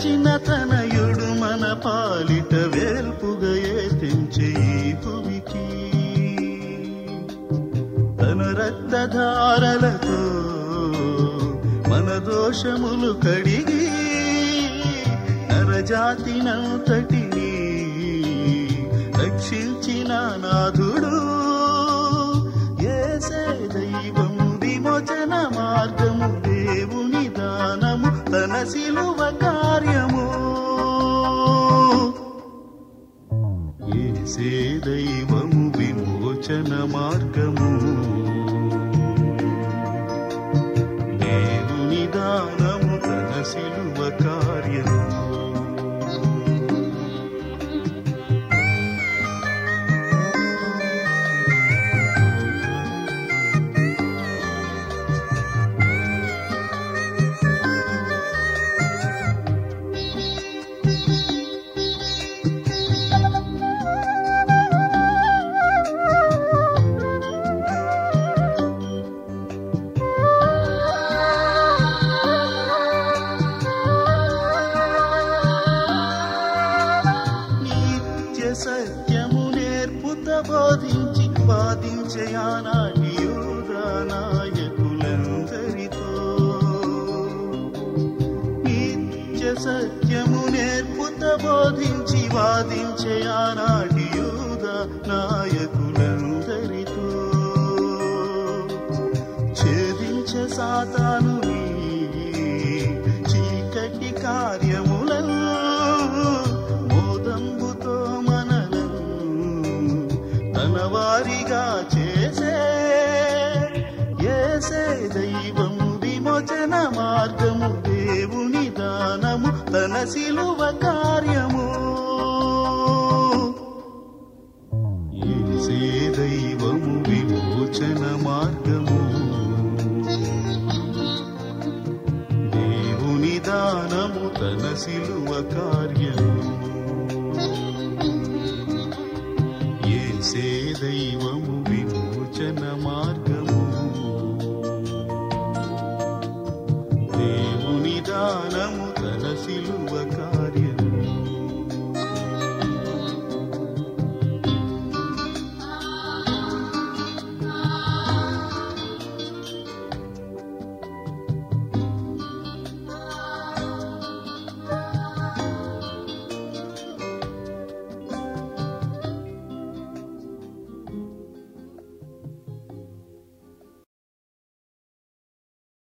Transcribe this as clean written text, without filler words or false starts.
వెలసిన తనయుడు మన పాలిట వేల్పుగా తెంచే ఈ భువికి తన రక్తధారలతో మన దోషములు కడిగి నరజాతినంతటిని రక్షించిన నాథుడు యేసే దైవం విమోచన మార్గము దేవుని దానము తన శిలువ కార్యము యేసే దైవము విమోచన మార్గము దేవుని దానము తన శిలువ కార్యము సత్యము నేర్పుత బోధించి వాదించే ఆనాటి యూదా నాయకులందరితో నిత్య సత్యము నేర్పుత బోధించి వాదించే ఆనాటి యూదా నాయకులందరితో ఛేదించే సాతానుని చీకటి కార్యములను వారిగా చేసే యేసే దైవం విమోచన మార్గము దేవుని దానము తన శిలువ కార్యము యేసే దైవము విమోచన మార్గము దేవుని దానము తన శిలువ కార్యము యేసే దైవము విమోచన మార్గము